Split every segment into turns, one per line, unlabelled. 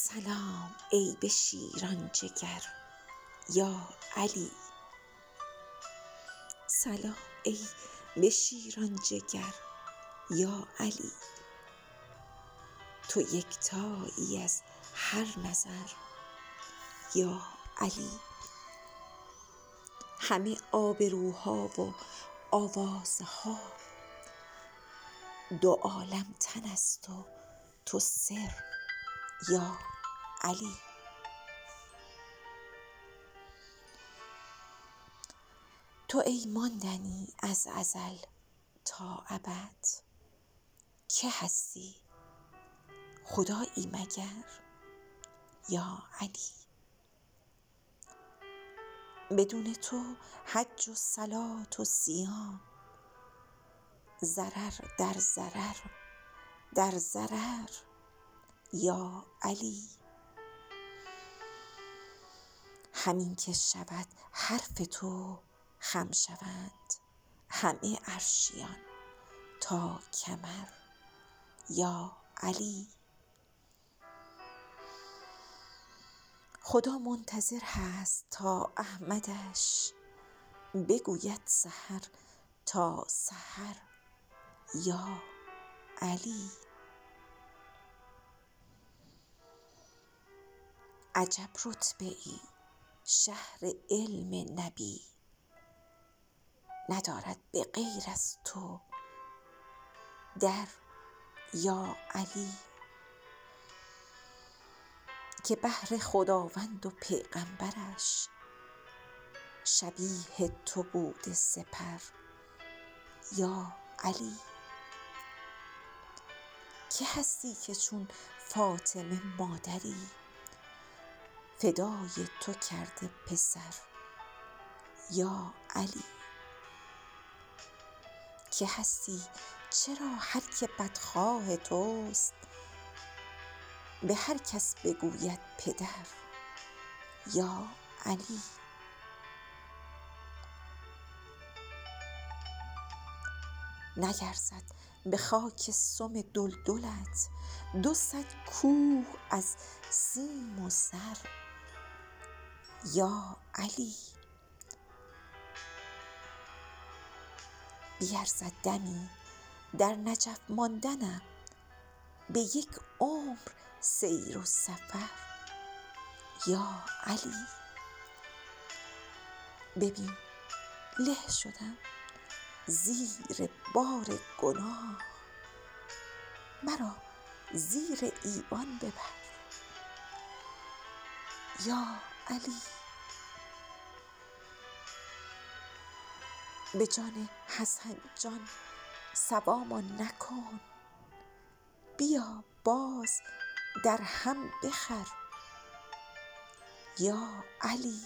سلام ای به شیران جگر یا علی. سلام ای به شیران جگر یا علی. تو یکتایی از هر نظر یا علی. همه آبروها و آوازها دو عالم تن است و تو سر یا علی. تو ای ماندنی از ازل تا ابد، که هستی خدایی مگر یا علی. بدون تو حج و صلات و صیام، ضرر در ضرر در ضرر یا علی. همین که شود حرف تو خم شوند همه عرشیان تا کمر یا علی. خدا منتظر هست تا احمدش بگوید سحر تا سحر یا علی. عجب رتبه ای شهر علم نبی، ندارد به غیر از تو در یا علی. که بهر خداوند و پیغمبرش شبیه تو بوده سپر یا علی. که هستی که چون فاطمه مادری فدای تو کرده پسر یا علی. که هستی چرا هر که بدخواه توست به هر کس بگوید پدر یا علی. نیرزد به خاک سم دلدلت 200 کوه از سیم و زر یا علی. بیرزد دمی در نجف ماندنم به 1 عمر سیر و سفر یا علی. ببین له شدم زیر بار گناه، مرا زیر ایوان ببر یا علی. به جان حسن جان صبامان نکن، بیا باز در هم بخر یا علی.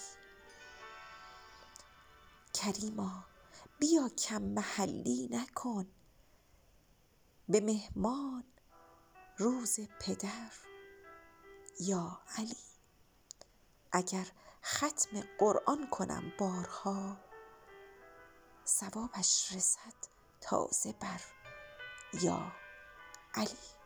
کریما بیا کم محلی نکن، به مهمان روز پدر یا علی. اگر ختم قرآن کنم بارها ثوابش رسد تازه بر یا علی.